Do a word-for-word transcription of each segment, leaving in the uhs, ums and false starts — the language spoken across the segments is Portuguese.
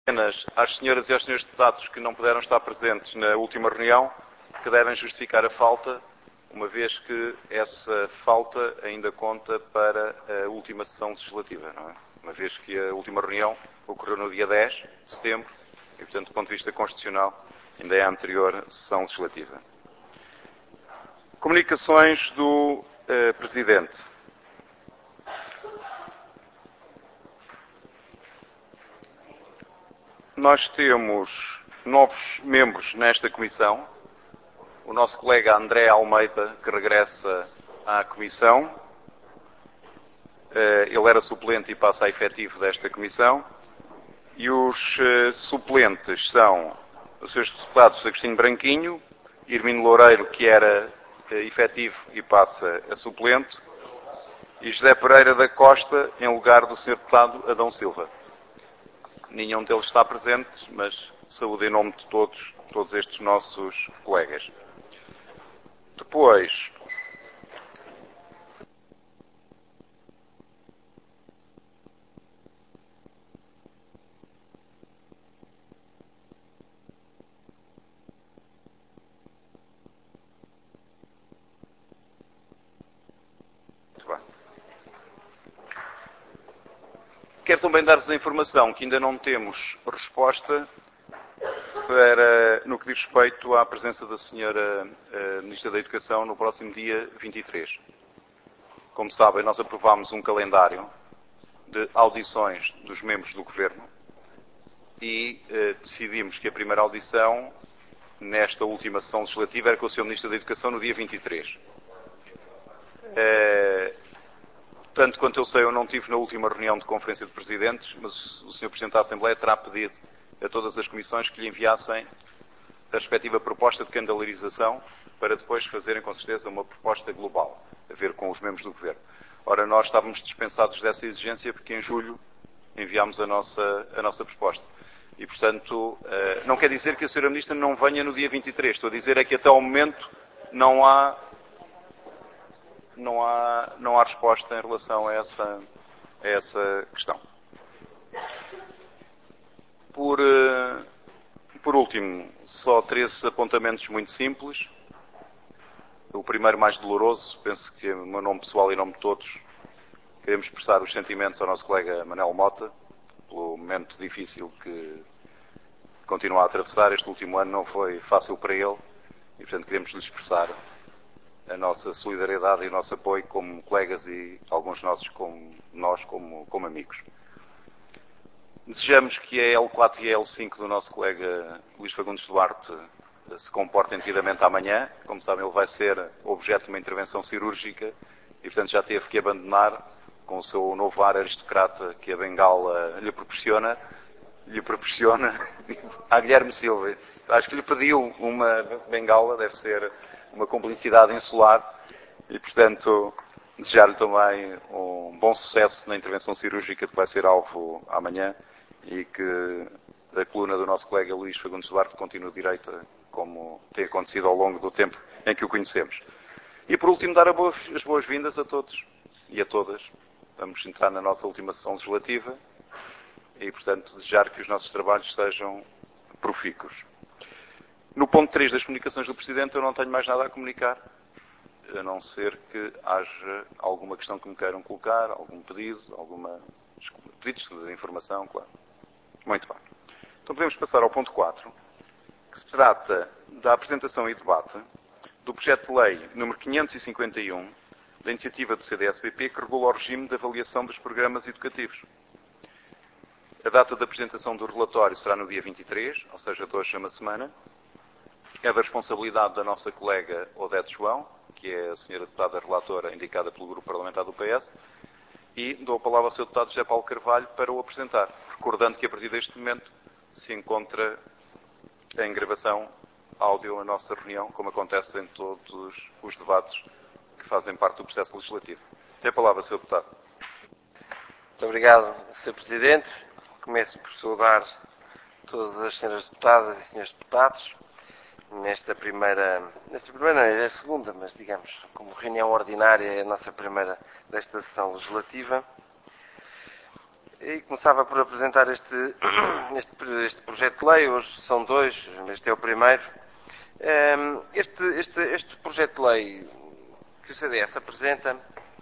Apenas às senhoras e aos senhores deputados que não puderam estar presentes na última reunião, que devem justificar a falta, uma vez que essa falta ainda conta para a última sessão legislativa, não é? Uma vez que a última reunião ocorreu no dia dez de setembro e, portanto, do ponto de vista constitucional, ainda é a anterior sessão legislativa. Comunicações do eh, Presidente. Nós temos novos membros nesta comissão. O nosso colega André Almeida, que regressa à comissão. Ele era suplente e passa a efetivo desta comissão. E os suplentes são os senhores deputados Agostinho Branquinho, Irmino Loureiro, que era efetivo e passa a suplente, e José Pereira da Costa, em lugar do senhor deputado Adão Silva. Nenhum deles está presente, mas saúde em nome de todos, todos estes nossos colegas. Depois, muito bem. Quero também dar-vos a informação que ainda não temos resposta para, no que diz respeito à presença da senhora uh, Ministra da Educação no próximo dia vinte e três. Como sabem, nós aprovámos um calendário de audições dos membros do Governo e uh, decidimos que a primeira audição, nesta última sessão legislativa, era com o senhor Ministro da Educação no dia vinte e três. Uh, tanto quanto eu sei, eu não estive na última reunião de Conferência de Presidentes, mas o senhor Presidente da Assembleia terá pedido a todas as comissões que lhe enviassem a respectiva proposta de calendarização para depois fazerem, com certeza, uma proposta global, a ver com os membros do Governo. Ora, nós estávamos dispensados dessa exigência porque em julho enviámos a nossa, a nossa proposta. E, portanto, não quer dizer que a senhora Ministra não venha no dia vinte e três. Estou a dizer é que até ao momento não há, não há, não há resposta em relação a essa, a essa questão. Por, por último, só três apontamentos muito simples. O primeiro mais doloroso, penso que no meu nome pessoal e em nome de todos, queremos expressar os sentimentos ao nosso colega Manel Mota, pelo momento difícil que continua a atravessar. Este último ano não foi fácil para ele e, portanto, queremos lhe expressar a nossa solidariedade e o nosso apoio como colegas e alguns nossos como nós como, como amigos. Desejamos que a L quatro e a L cinco do nosso colega Luís Fagundes Duarte se comportem devidamente amanhã. Como sabem, ele vai ser objeto de uma intervenção cirúrgica e, portanto, já teve que abandonar, com o seu novo ar aristocrata que a bengala lhe proporciona, lhe proporciona a Guilherme Silva. Acho que lhe pediu uma bengala, deve ser uma cumplicidade insular e, portanto, desejar-lhe também um bom sucesso na intervenção cirúrgica que vai ser alvo amanhã e que a coluna do nosso colega Luís Fagundes Duarte continue direita, como tem acontecido ao longo do tempo em que o conhecemos. E, por último, dar as boas-vindas a todos e a todas. Vamos entrar na nossa última sessão legislativa e, portanto, desejar que os nossos trabalhos sejam profícuos. No ponto três das comunicações do Presidente, eu não tenho mais nada a comunicar, a não ser que haja alguma questão que me queiram colocar, algum pedido, alguma pedidos de informação, claro. Muito bem. Então podemos passar ao ponto quatro, que se trata da apresentação e debate do projeto de lei número quinhentos e cinquenta e um, da iniciativa do C D S P P, que regula o regime de avaliação dos programas educativos. A data da apresentação do relatório será no dia vinte e três, ou seja, de hoje a uma semana. É da responsabilidade da nossa colega Odete João, que é a senhora deputada relatora indicada pelo Grupo Parlamentar do P S, e dou a palavra ao seu deputado José Paulo Carvalho para o apresentar, recordando que a partir deste momento se encontra em gravação áudio a nossa reunião, como acontece em todos os debates que fazem parte do processo legislativo. Tem a palavra, senhor deputado. Muito obrigado, senhor Presidente. Começo por saudar todas as senhoras deputadas e senhores deputados nesta primeira, nesta primeira, não, é a segunda, mas digamos, como reunião ordinária, é a nossa primeira desta sessão legislativa. E começava por apresentar este, este, este projeto de lei. Hoje são dois, este é o primeiro. Este, este, este projeto de lei que o C D S apresenta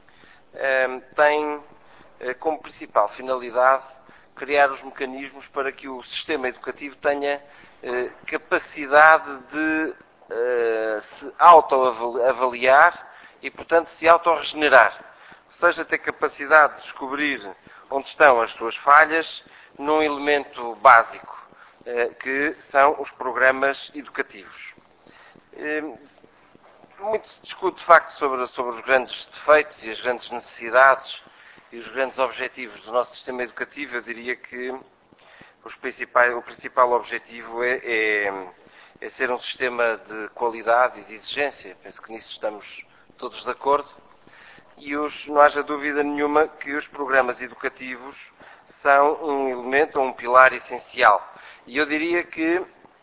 tem como principal finalidade criar os mecanismos para que o sistema educativo tenha capacidade de se autoavaliar e, portanto, se autorregenerar. Ou seja, ter capacidade de descobrir onde estão as suas falhas num elemento básico, que são os programas educativos. Muito se discute, de facto, sobre, sobre os grandes defeitos e as grandes necessidades e os grandes objetivos do nosso sistema educativo. Eu diria que os principais, o principal objetivo é, é, é ser um sistema de qualidade e de exigência. Penso que nisso estamos todos de acordo. E os, não haja dúvida nenhuma que os programas educativos são um elemento, um pilar essencial. E eu diria que,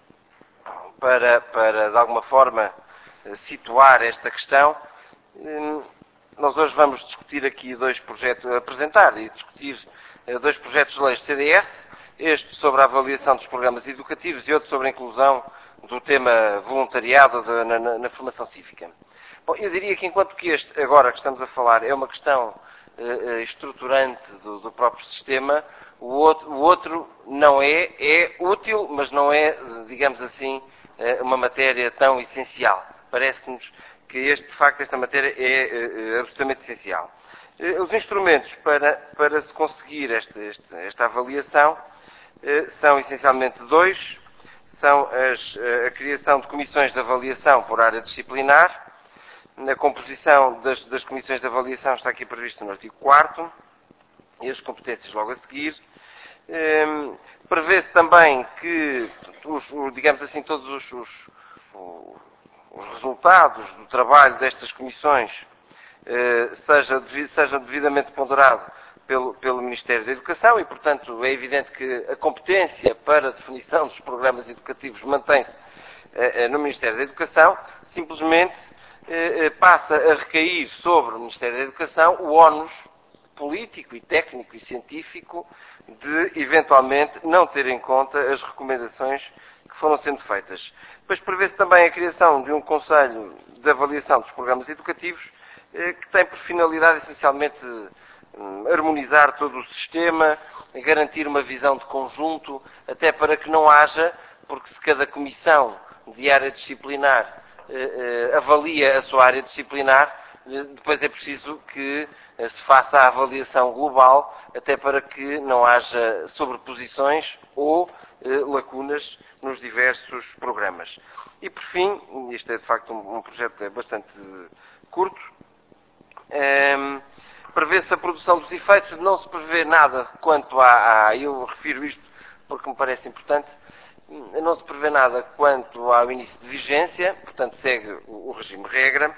para, para de alguma forma, situar esta questão, nós hoje vamos discutir aqui dois projetos, apresentar e discutir dois projetos de leis do C D S, este sobre a avaliação dos programas educativos e outro sobre a inclusão do tema voluntariado de, na, na, na formação cívica. Bom, eu diria que enquanto que este, agora que estamos a falar, é uma questão eh, estruturante do, do próprio sistema, o outro, o outro não é, é útil, mas não é, digamos assim, eh, uma matéria tão essencial. Parece-nos que este, de facto, esta matéria é, é absolutamente essencial. Os instrumentos para, para se conseguir este, este, esta avaliação são essencialmente dois. São as, a criação de comissões de avaliação por área disciplinar. Na composição das, das comissões de avaliação está aqui previsto no artigo quarto, e as competências logo a seguir. Um, prevê-se também que, os, digamos assim, todos os, os, os resultados do trabalho destas comissões uh, seja, seja devidamente ponderado pelo, pelo Ministério da Educação e, portanto, é evidente que a competência para a definição dos programas educativos mantém-se uh, no Ministério da Educação. Simplesmente uh, passa a recair sobre o Ministério da Educação o ónus político e técnico e científico de, eventualmente, não ter em conta as recomendações que foram sendo feitas. Depois prevê-se também a criação de um Conselho de Avaliação dos Programas Educativos, que tem por finalidade, essencialmente, harmonizar todo o sistema, garantir uma visão de conjunto, até para que não haja, porque se cada comissão de área disciplinar avalia a sua área disciplinar, depois é preciso que se faça a avaliação global, até para que não haja sobreposições ou lacunas nos diversos programas. E, por fim, isto é de facto um, um projeto bastante curto, um, prevê-se a produção dos efeitos, não se prevê nada quanto a, a, eu refiro isto porque me parece importante, não se prevê nada quanto ao início de vigência, portanto segue o, o regime regra,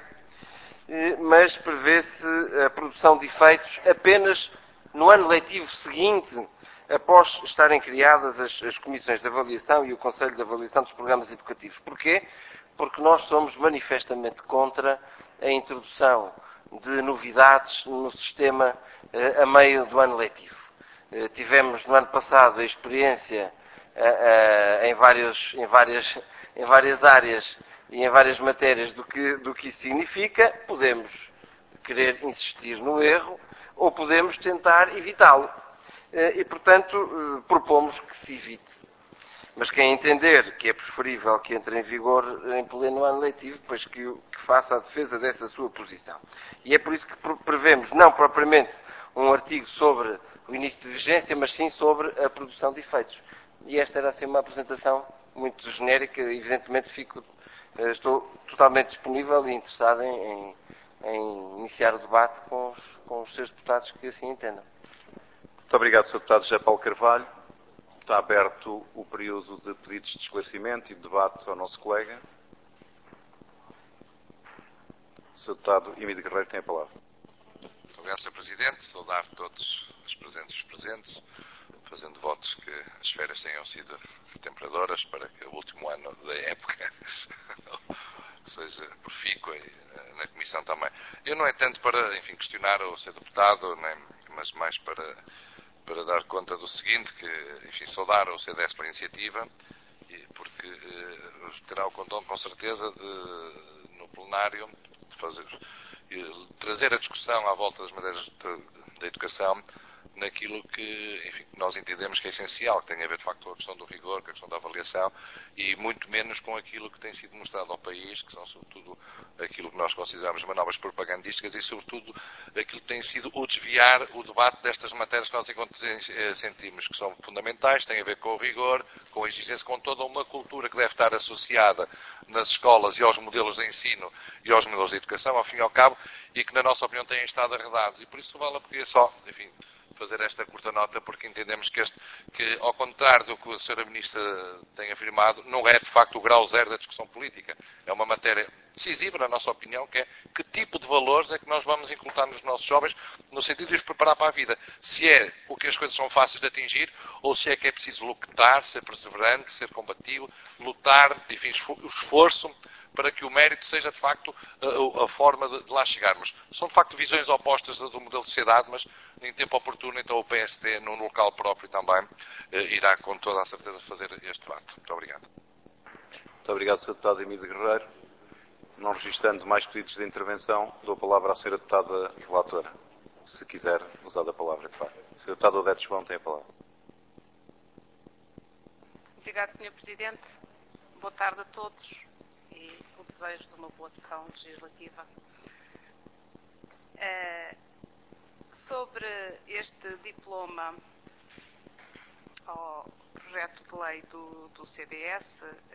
mas prevê-se a produção de efeitos apenas no ano letivo seguinte, após estarem criadas as, as comissões de avaliação e o Conselho de Avaliação dos Programas Educativos. Porquê? Porque nós somos manifestamente contra a introdução de novidades no sistema eh, a meio do ano letivo. Eh, tivemos no ano passado a experiência eh, eh, em, vários, em, várias, em várias áreas e em várias matérias do que, do que isso significa. Podemos querer insistir no erro ou podemos tentar evitá-lo. E, portanto, propomos que se evite. Mas quem entender que é preferível que entre em vigor em pleno ano letivo, depois que, que faça a defesa dessa sua posição. E é por isso que prevemos, não propriamente um artigo sobre o início de vigência, mas sim sobre a produção de efeitos. E esta era assim uma apresentação muito genérica. Evidentemente fico, estou totalmente disponível e interessado em, em, em iniciar o debate com os, com os seus deputados que assim entendam. Muito obrigado, senhor Deputado José Paulo Carvalho. Está aberto o período de pedidos de esclarecimento e de debate ao nosso colega. O senhor Deputado Emílio Guerreiro tem a palavra. Muito obrigado, senhor Presidente. Saudar todos os presentes e os presentes, fazendo votos que as férias tenham sido temperadoras para que o último ano da época seja profícuo na Comissão também. Eu não é tanto para, enfim, questionar o senhor Deputado, nem, mas mais para para dar conta do seguinte, que, enfim, saudar o C D S para a iniciativa, porque terá o condão, com certeza, de, no plenário, de fazer, trazer a discussão à volta das matérias da educação naquilo que, enfim, nós entendemos que é essencial, que tem a ver, de facto, com a questão do rigor, com a questão da avaliação, e muito menos com aquilo que tem sido mostrado ao país, que são, sobretudo, aquilo que nós consideramos manobras propagandísticas e, sobretudo, aquilo que tem sido o desviar o debate destas matérias que nós enquanto sentimos que são fundamentais, têm a ver com o rigor, com a exigência, com toda uma cultura que deve estar associada nas escolas e aos modelos de ensino e aos modelos de educação, ao fim e ao cabo, e que, na nossa opinião, têm estado arredados. E por isso vale a pena só, enfim, fazer esta curta nota, porque entendemos que, este, que, ao contrário do que a senhora Ministra tem afirmado, não é, de facto, o grau zero da discussão política. É uma matéria decisiva, na nossa opinião, que é que tipo de valores é que nós vamos inculcar nos nossos jovens, no sentido de os preparar para a vida. Se é o que as coisas são fáceis de atingir, ou se é que é preciso lutar, ser perseverante, ser combativo, lutar, enfim, o esforço, para que o mérito seja, de facto, a, a forma de, de lá chegarmos. São, de facto, visões opostas do modelo de sociedade, mas, em tempo oportuno, então o P S D, num local próprio também, eh, irá, com toda a certeza, fazer este debate. Muito obrigado. Muito obrigado, senhor Deputado Emílio Guerreiro. Não registrando mais pedidos de intervenção, dou a palavra à senhora Deputada Relatora. Se quiser usar da palavra, claro. senhor Deputado Odete João tem a palavra. Obrigado, senhor Presidente. Boa tarde a todos e o desejo de uma boa sessão legislativa. Uh, sobre este diploma ao projeto de lei do, do C D S,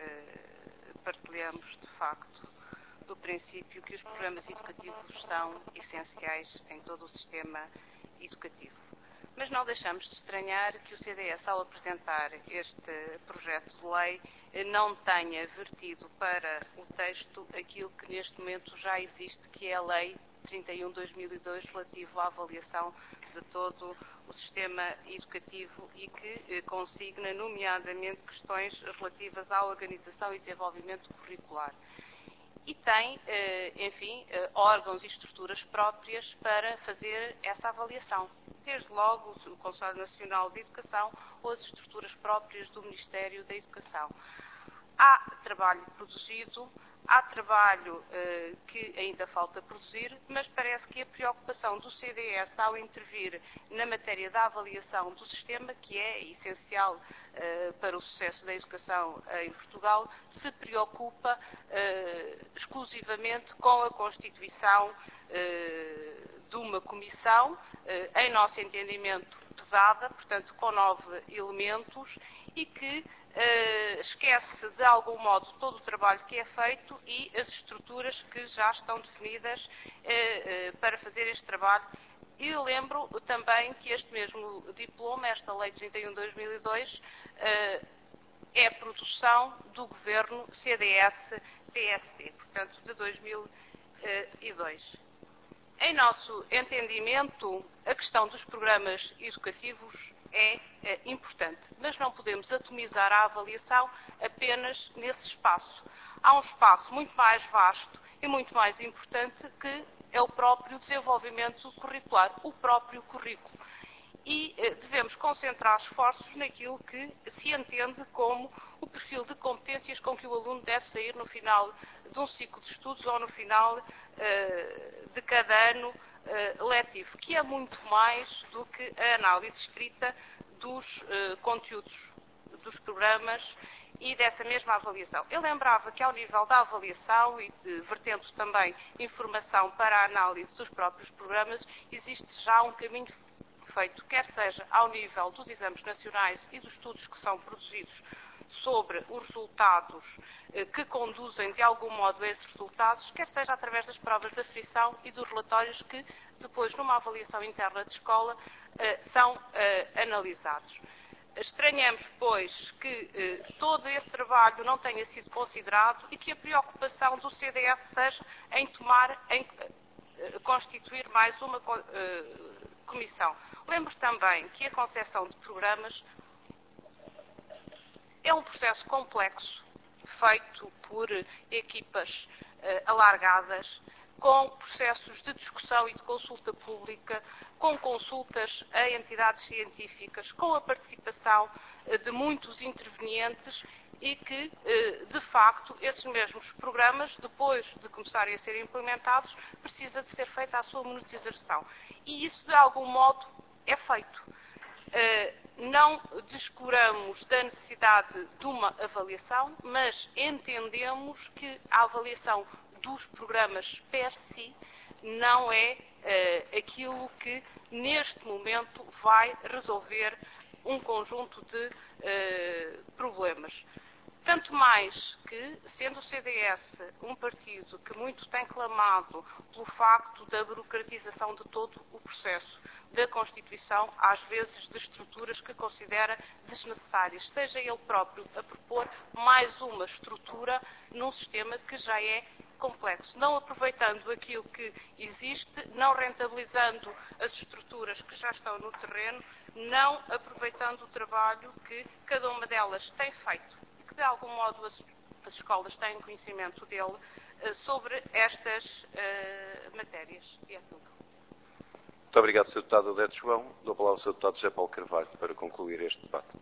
uh, partilhamos, de facto, do princípio que os programas educativos são essenciais em todo o sistema educativo. Mas não deixamos de estranhar que o C D S, ao apresentar este projeto de lei, não tenha vertido para o texto aquilo que neste momento já existe, que é a Lei trinta e um barra dois mil e dois, relativo à avaliação de todo o sistema educativo e que consigna, nomeadamente, questões relativas à organização e desenvolvimento curricular. E tem, enfim, órgãos e estruturas próprias para fazer essa avaliação. Desde logo o Conselho Nacional de Educação ou as estruturas próprias do Ministério da Educação. Há trabalho produzido, há trabalho eh, que ainda falta produzir, mas parece que a preocupação do C D S ao intervir na matéria da avaliação do sistema, que é essencial eh, para o sucesso da educação eh, em Portugal, se preocupa eh, exclusivamente com a constituição eh, de uma comissão, eh, em nosso entendimento pesada, portanto com nove elementos, e que Uh, esquece de algum modo todo o trabalho que é feito e as estruturas que já estão definidas uh, uh, para fazer este trabalho. E eu lembro também que este mesmo diploma, esta Lei trinta e um barra dois mil e dois, uh, é produção do governo C D S P S D, portanto de dois mil e dois. Em nosso entendimento, a questão dos programas educativos é, é importante, mas não podemos atomizar a avaliação apenas nesse espaço. Há um espaço muito mais vasto e muito mais importante que é o próprio desenvolvimento curricular, o próprio currículo. E eh, devemos concentrar esforços naquilo que se entende como o perfil de competências com que o aluno deve sair no final de um ciclo de estudos ou no final eh, de cada ano Uh, letivo, que é muito mais do que a análise estrita dos uh, conteúdos dos programas e dessa mesma avaliação. Eu lembrava que ao nível da avaliação e de, vertendo também informação para a análise dos próprios programas, existe já um caminho feito, quer seja ao nível dos exames nacionais e dos estudos que são produzidos sobre os resultados eh, que conduzem de algum modo a esses resultados, quer seja através das provas de aferição e dos relatórios que depois, numa avaliação interna de escola, eh, são eh, analisados. Estranhamos, pois, que eh, todo esse trabalho não tenha sido considerado e que a preocupação do C D S seja em tomar, em eh, constituir mais uma eh, comissão. Lembro também que a concepção de programas é um processo complexo, feito por equipas uh, alargadas, com processos de discussão e de consulta pública, com consultas a entidades científicas, com a participação de muitos intervenientes e que, de facto, esses mesmos programas, depois de começarem a ser implementados, precisa de ser feita a sua monetização. E isso, de algum modo, é feito. Não descuramos da necessidade de uma avaliação, mas entendemos que a avaliação dos programas per si não é uh, aquilo que neste momento vai resolver um conjunto de uh, problemas. Tanto mais que, sendo o C D S um partido que muito tem clamado pelo facto da burocratização de todo o processo, da constituição, às vezes, de estruturas que considera desnecessárias, seja ele próprio a propor mais uma estrutura num sistema que já é complexo, não aproveitando aquilo que existe, não rentabilizando as estruturas que já estão no terreno, não aproveitando o trabalho que cada uma delas tem feito e que, de algum modo, as, as escolas têm conhecimento dele uh, sobre estas uh, matérias. E é tudo. Muito obrigado, senhor Deputado Odete João. Dou a palavra ao senhor Deputado José Paulo Carvalho para concluir este debate.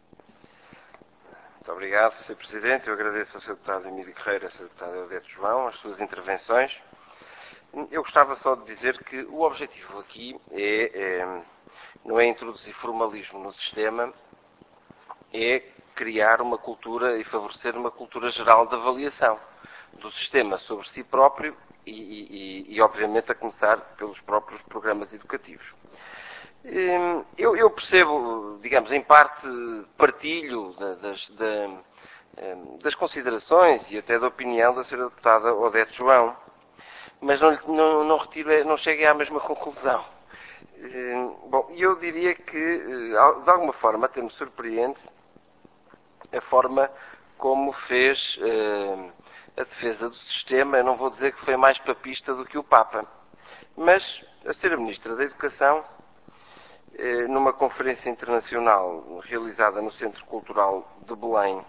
Muito obrigado, senhor Presidente. Eu agradeço ao senhor Deputado Emílio Guerreiro e ao senhor Deputado Odete João as suas intervenções. Eu gostava só de dizer que o objetivo aqui é, é, não é introduzir formalismo no sistema, é criar uma cultura e favorecer uma cultura geral de avaliação do sistema sobre si próprio e, e, e obviamente, a começar pelos próprios programas educativos. Eu, eu percebo, digamos, em parte partilho das, das considerações e até da opinião da senhora Deputada Odete João, mas não, não, não, retiro, não cheguei à mesma conclusão. Bom, eu diria que, de alguma forma, até me surpreende a forma como fez a defesa do sistema. Eu não vou dizer que foi mais papista do que o Papa, mas a senhora Ministra da Educação, numa conferência internacional realizada no Centro Cultural de Belém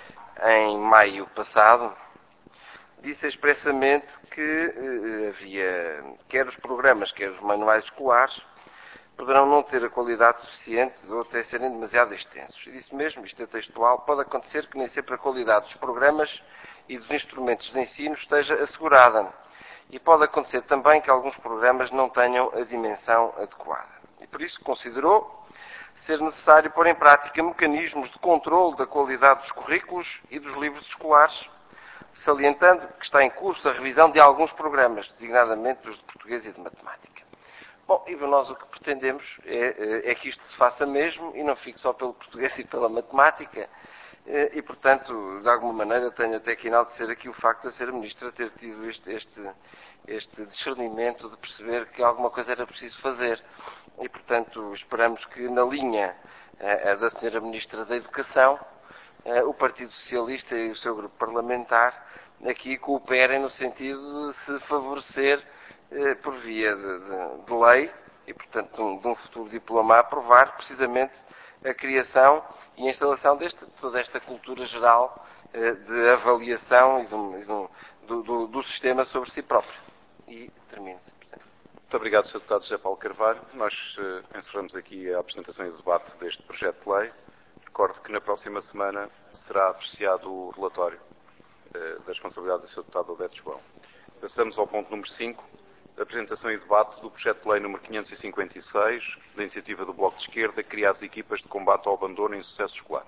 em maio passado, disse expressamente que eh, havia, quer os programas, quer os manuais escolares, poderão não ter a qualidade suficiente ou até serem demasiado extensos. E disse mesmo, isto é textual, pode acontecer que nem sempre a qualidade dos programas e dos instrumentos de ensino esteja assegurada. E pode acontecer também que alguns programas não tenham a dimensão adequada. E por isso considerou ser necessário pôr em prática mecanismos de controle da qualidade dos currículos e dos livros escolares, salientando que está em curso a revisão de alguns programas, designadamente os de português e de matemática. Bom, e nós o que pretendemos é, é que isto se faça mesmo e não fique só pelo português e pela matemática. E, portanto, de alguma maneira, tenho até que enaltecer aqui o facto de a senhora Ministra ter tido este, este, este discernimento de perceber que alguma coisa era preciso fazer. E, portanto, esperamos que na linha a, a da senhora Ministra da Educação, a, o Partido Socialista e o seu grupo parlamentar aqui cooperem no sentido de se favorecer eh, por via de, de, de lei e, portanto, de um, de um futuro diploma a aprovar, precisamente a criação e a instalação deste, toda esta cultura geral eh, de avaliação e, de um, e de um, do, do, do sistema sobre si próprio. E termino. Muito obrigado, senhor Deputado José Paulo Carvalho. Nós uh, encerramos aqui a apresentação e o debate deste projeto de lei. Recordo que na próxima semana será apreciado o relatório uh, das responsabilidades do senhor Deputado Odete João. Passamos ao ponto número cinco, apresentação e debate do projeto de lei número quinhentos e cinquenta e seis, da iniciativa do Bloco de Esquerda, que cria as equipas de combate ao abandono e insucesso escolar.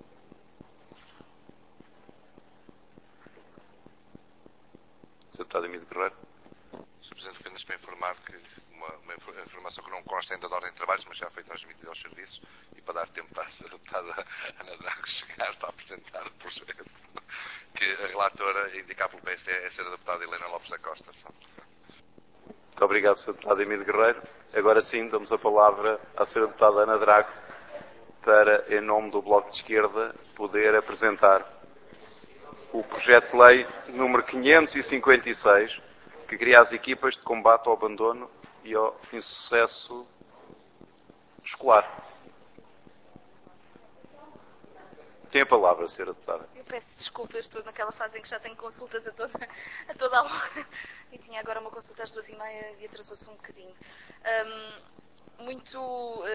senhor Deputado Emílio Guerreiro. senhor Presidente, apenas para informar que uma, uma informação que não consta ainda da ordem de trabalhos, mas já foi transmitida aos serviços, e para dar tempo para a deputada Ana Drago chegar para apresentar o projeto, que a relatora, indicada pelo P S D, é a senhora deputada Helena Lopes da Costa. Muito obrigado, senhor Deputado Emílio Guerreiro. Agora sim, damos a palavra à senhora deputada Ana Drago para, em nome do Bloco de Esquerda, poder apresentar o projeto de lei número quinhentos e cinquenta e seis, que cria as equipas de combate ao abandono e ao insucesso escolar. Tem a palavra, senhora Deputada. Eu peço desculpa, eu estou naquela fase em que já tenho consultas a toda a, toda a hora e tinha agora uma consulta às duas e meia e atrasou-se um bocadinho. Um, muito...